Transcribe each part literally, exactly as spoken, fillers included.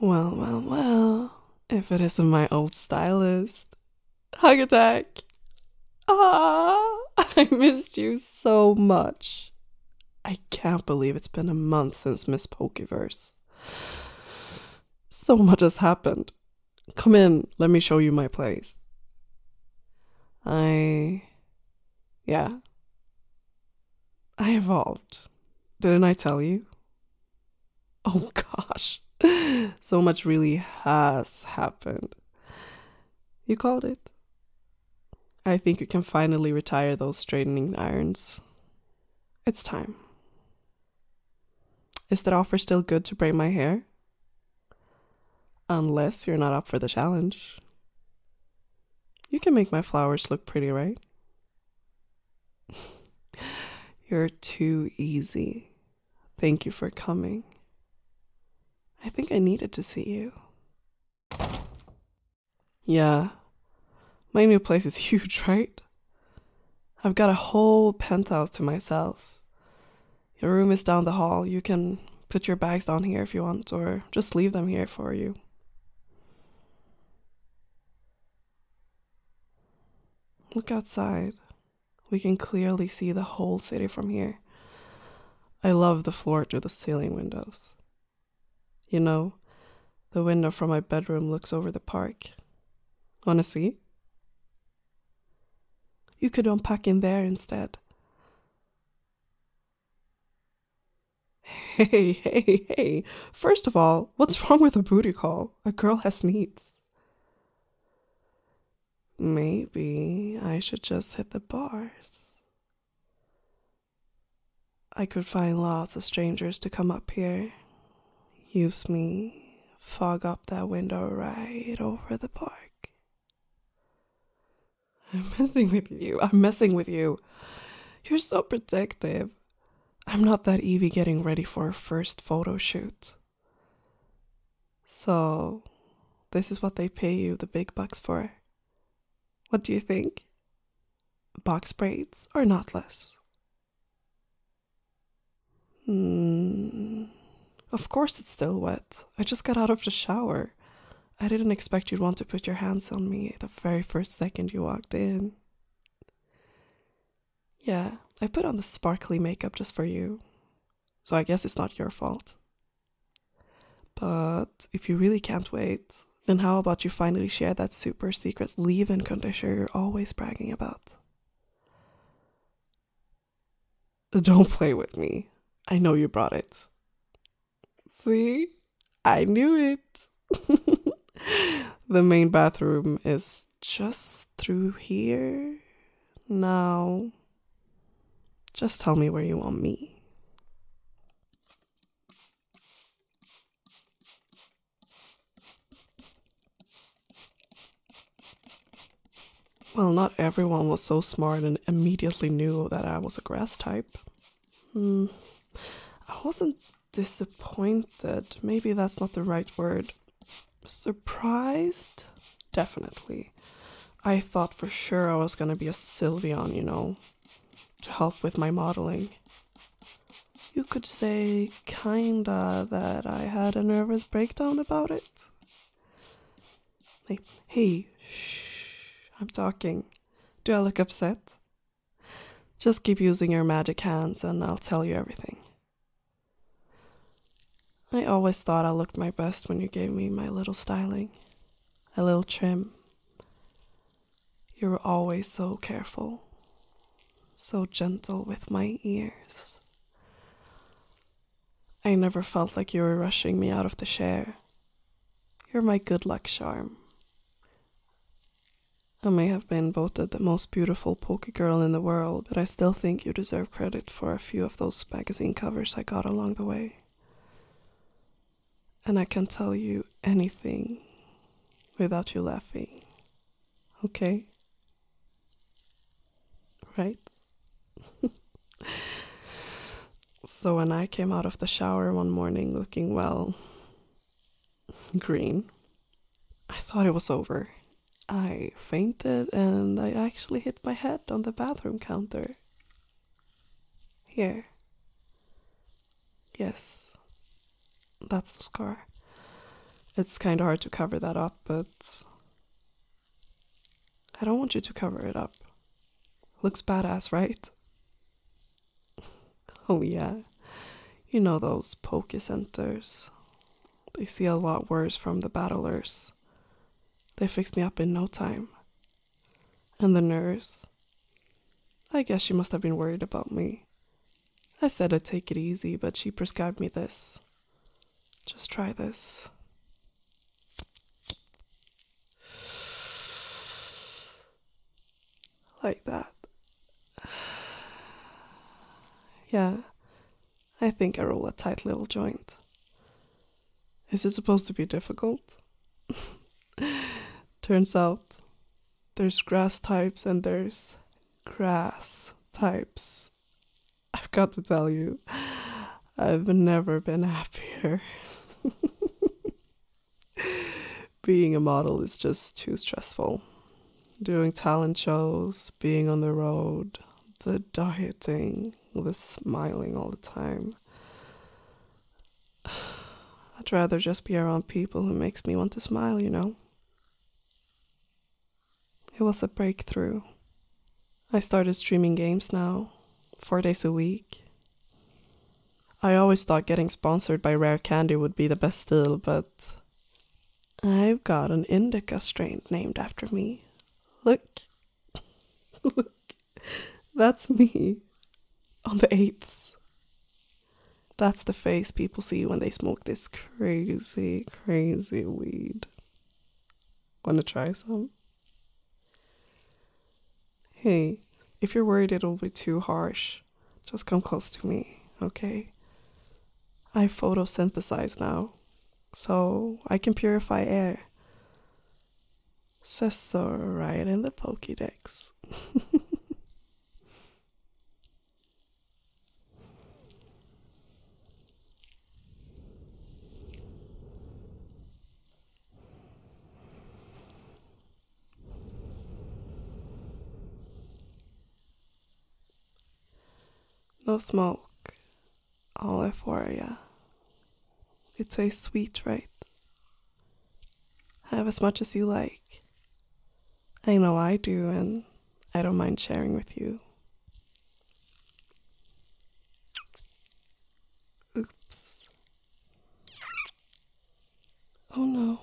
Well, well, well. If it isn't my old stylist. Hug attack. Ah, I missed you so much. I can't believe it's been a month since Miss Pokeverse. So much has happened. Come in, let me show you my place. I. Yeah. I evolved. Didn't I tell you? Oh gosh. So much really has happened. You called it. I think you can finally retire those straightening irons. It's time. Is that offer still good to braid my hair? Unless you're not up for the challenge. You can make my flowers look pretty, right? You're too easy. Thank you for coming. I think I needed to see you. Yeah, my new place is huge, right? I've got a whole penthouse to myself. Your room is down the hall. You can put your bags down here if you want, or just leave them here for you. Look outside. We can clearly see the whole city from here. I love the floor to the ceiling windows. You know, the window from my bedroom looks over the park. Wanna see? You could unpack in there instead. Hey, hey, hey. First of all, what's wrong with a booty call? A girl has needs. Maybe I should just hit the bars. I could find lots of strangers to come up here, use me, fog up that window right over the park. I'm messing with you. I'm messing with you. You're so protective. I'm not that Evie getting ready for her first photo shoot. So, this is what they pay you the big bucks for. What do you think? Box braids or knotless? Hmm. Of course it's still wet. I just got out of the shower. I didn't expect you'd want to put your hands on me the very first second you walked in. Yeah, I put on the sparkly makeup just for you. So I guess it's not your fault. But if you really can't wait, then how about you finally share that super secret leave-in conditioner you're always bragging about? Don't play with me. I know you brought it. See? I knew it. The main bathroom is just through here. Now, just tell me where you want me. Well, not everyone was so smart and immediately knew that I was a grass type. Hmm. I wasn't disappointed. Maybe that's not the right word. Surprised? Definitely. I thought for sure I was gonna be a Sylveon, you know, to help with my modeling. You could say, kinda, that I had a nervous breakdown about it. Like, hey, shh, I'm talking. Do I look upset? Just keep using your magic hands and I'll tell you everything. I always thought I looked my best when you gave me my little styling, a little trim. You were always so careful, so gentle with my ears. I never felt like you were rushing me out of the chair. You're my good luck charm. I may have been voted the most beautiful poke girl in the world, but I still think you deserve credit for a few of those magazine covers I got along the way. And I can tell you anything without you laughing. Okay? Right? So when I came out of the shower one morning looking, well, green, I thought it was over. I fainted and I actually hit my head on the bathroom counter. Here. Yes, that's the scar. It's kind of hard to cover that up, but I don't want you to cover it up. Looks badass, right? Oh yeah. You know those poke centers. They see a lot worse from the battlers. They fixed me up in no time. And the nurse, I guess she must have been worried about me. I said I'd take it easy, but she prescribed me this. Just try this. Like that. Yeah, I think I roll a tight little joint. Is it supposed to be difficult? Turns out there's grass types and there's grass types. I've got to tell you, I've never been happier. Being a model is just too stressful. Doing talent shows, being on the road, the dieting, the smiling all the time. I'd rather just be around people who makes me want to smile, you know? It was a breakthrough. I started streaming games now, four days a week. I always thought getting sponsored by Rare Candy would be the best deal, but I've got an indica strain named after me. Look. Look. That's me. On the eighths. That's the face people see when they smoke this crazy, crazy weed. Wanna try some? Hey, if you're worried it'll be too harsh, just come close to me, okay? I photosynthesize now, so I can purify air. Says so right in the Pokédex. No smoke, all euphoria. It tastes sweet, right? Have as much as you like. I know I do, and I don't mind sharing with you. Oops. Oh no.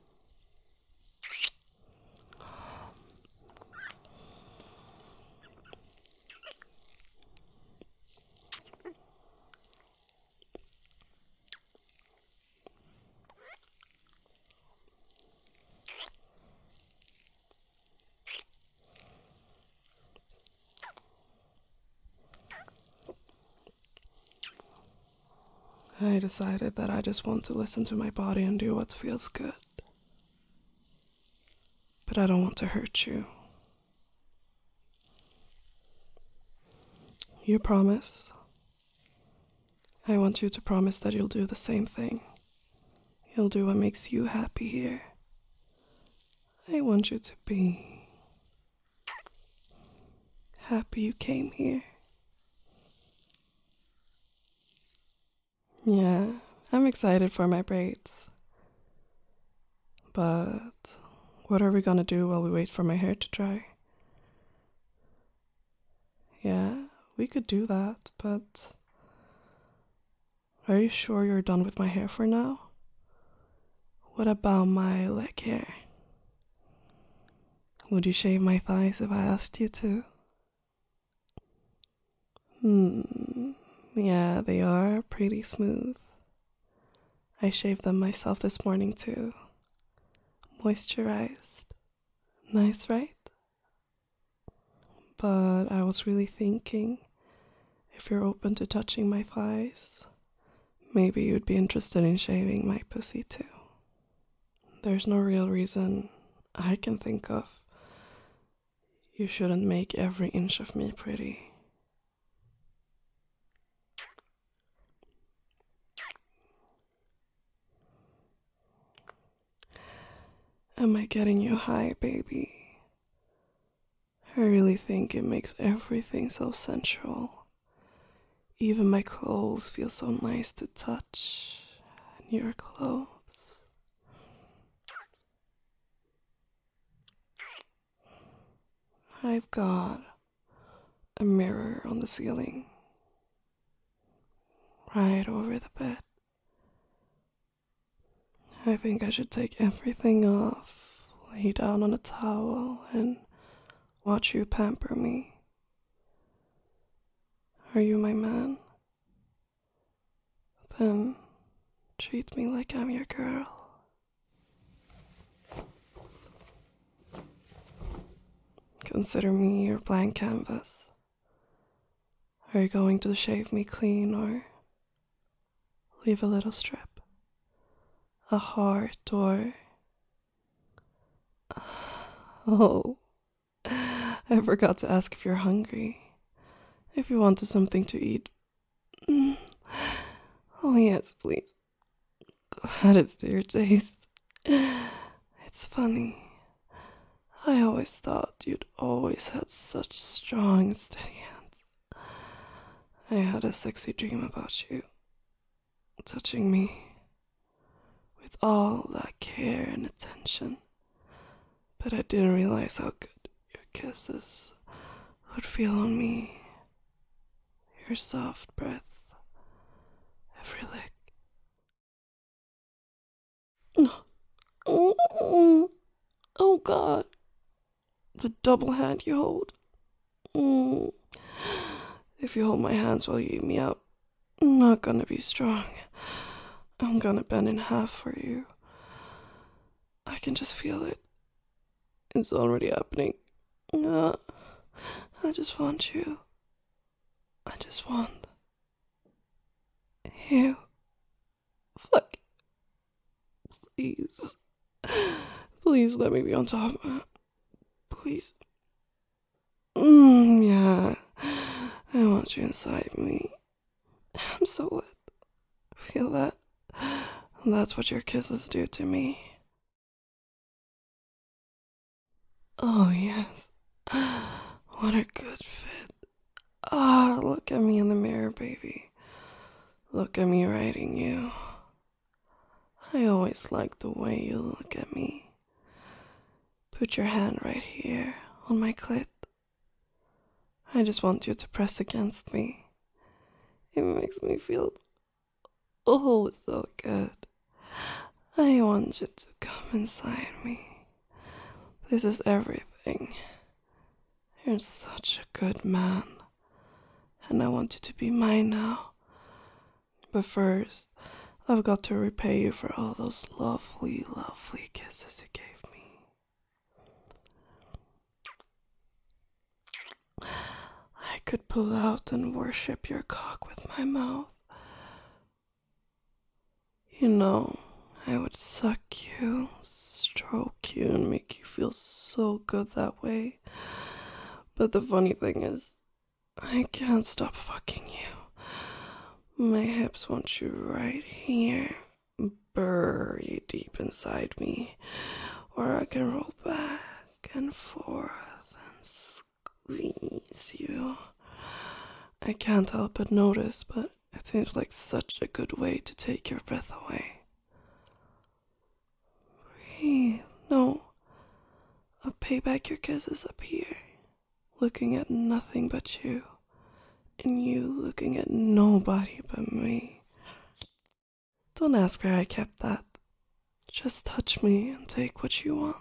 I decided that I just want to listen to my body and do what feels good. But I don't want to hurt you. You promise? I want you to promise that you'll do the same thing. You'll do what makes you happy here. I want you to be happy you came here. Yeah, I'm excited for my braids. But what are we gonna do while we wait for my hair to dry? Yeah, we could do that, but are you sure you're done with my hair for now? What about my leg hair? Would you shave my thighs if I asked you to? Hmm, yeah, they are pretty smooth. I shaved them myself this morning too. Moisturized. Nice, right? But I was really thinking, if you're open to touching my thighs, maybe you'd be interested in shaving my pussy too. There's no real reason I can think of. You shouldn't make every inch of me pretty. Am I getting you high, baby? I really think it makes everything so sensual. Even my clothes feel so nice to touch. And your clothes. I've got a mirror on the ceiling, right over the bed. I think I should take everything off, lay down on a towel, and watch you pamper me. Are you my man? Then treat me like I'm your girl. Consider me your blank canvas. Are you going to shave me clean or leave a little strip? A heart or... Oh, I forgot to ask if you're hungry. If you wanted something to eat. Oh yes, please. Add it to your taste. It's funny. I always thought you'd always had such strong, steady hands. I had a sexy dream about you, touching me with all that care and attention. But I didn't realize how good your kisses would feel on me. Your soft breath, every lick. Oh, oh God. The double hand you hold. Mm. If you hold my hands while you eat me up, I'm not gonna be strong. I'm gonna bend in half for you. I can just feel it. It's already happening. Uh, I just want you. I just want you. Fuck. Please. Please let me be on top. Please. Mm, yeah. I want you inside me. I'm so wet. Feel that? That's what your kisses do to me. Oh, yes. What a good fit. Ah, look at me in the mirror, baby. Look at me writing you. I always like the way you look at me. Put your hand right here on my clit. I just want you to press against me. It makes me feel oh so good. I want you to come inside me. This is everything. You're such a good man. And I want you to be mine now. But first, I've got to repay you for all those lovely, lovely kisses you gave me. I could pull out and worship your cock with my mouth. You know, I would suck you, stroke you, and make you feel so good that way. But the funny thing is, I can't stop fucking you. My hips want you right here, buried deep inside me, or I can roll back and forth and squeeze you. I can't help but notice, but it seems like such a good way to take your breath away. Breathe. No. I'll pay back your kisses up here, looking at nothing but you, and you looking at nobody but me. Don't ask where I kept that. Just touch me and take what you want.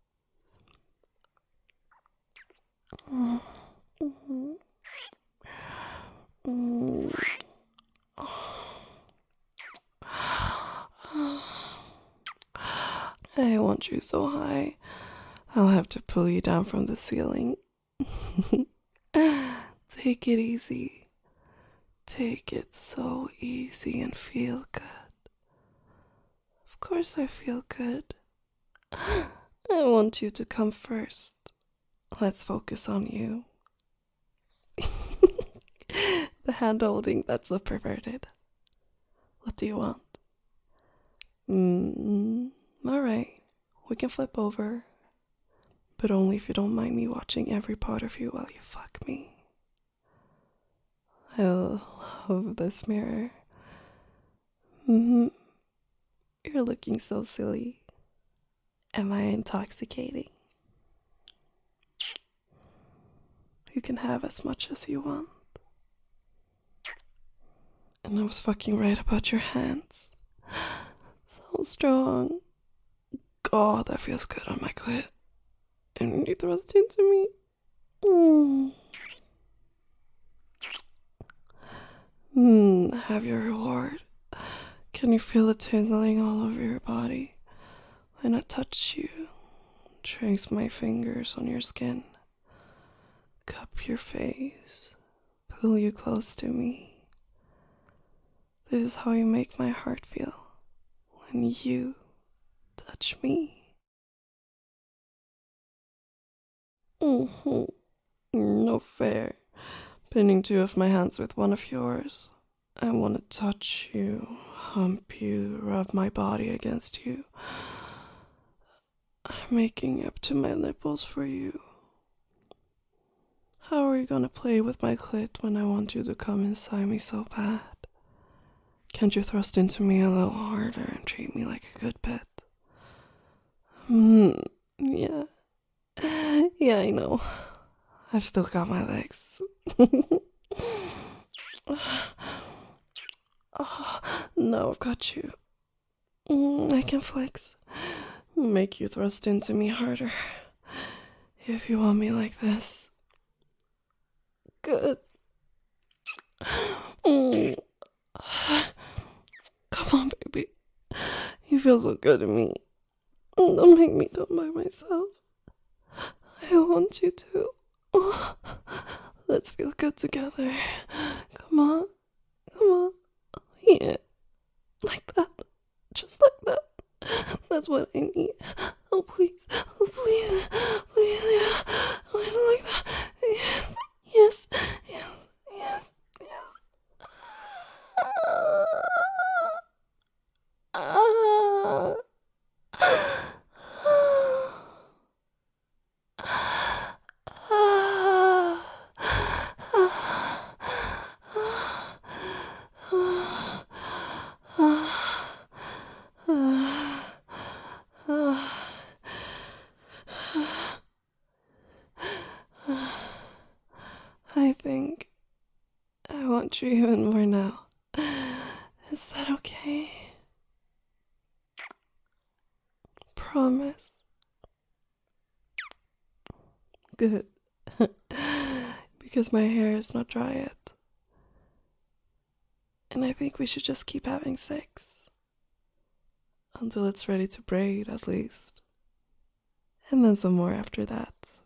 Mm-hmm. Mm. I want you so high, I'll have to pull you down from the ceiling. Take it easy. Take it so easy and feel good. Of course I feel good. I want you to come first. Let's focus on you. The hand holding, that's so perverted. What do you want? Mm, alright, we can flip over. But only if you don't mind me watching every part of you while you fuck me. I love this mirror. Mm-hmm. You're looking so silly. Am I intoxicating? you can have as much as you want. And I was fucking right about your hands. So strong. God, that feels good on my clit. And you thrust into me. Mm. Mm, have your reward. Can you feel the tingling all over your body when I touch you? Trace my fingers on your skin. Cup your face. Pull you close to me. This is how you make my heart feel when you touch me. Mm-hmm. No fair. Pinning two of my hands with one of yours. I want to touch you, hump you, rub my body against you. I'm making up to my nipples for you. How are you gonna play with my clit when I want you to come inside me so bad? Can't you thrust into me a little harder and treat me like a good pet? Hmm, yeah. Yeah, I know. I've still got my legs. Oh, now I've got you. Mm, I can flex. Make you thrust into me harder. If you want me like this. Good. Mm. Come on, baby. You feel so good to me. Don't make me come by myself. I want you to. Oh, let's feel good together. Come on. Come on. Yeah. Like that. Just like that. That's what I need. Oh, please. Oh, please. Please, yeah. Please, like that. Yes. Yes. Yes. Yes. Yes. Ah. Ah. I think I want you even more now. Is that okay? Promise. Good. Because my hair is not dry yet. And I think we should just keep having sex. Until it's ready to braid, at least. And then some more after that.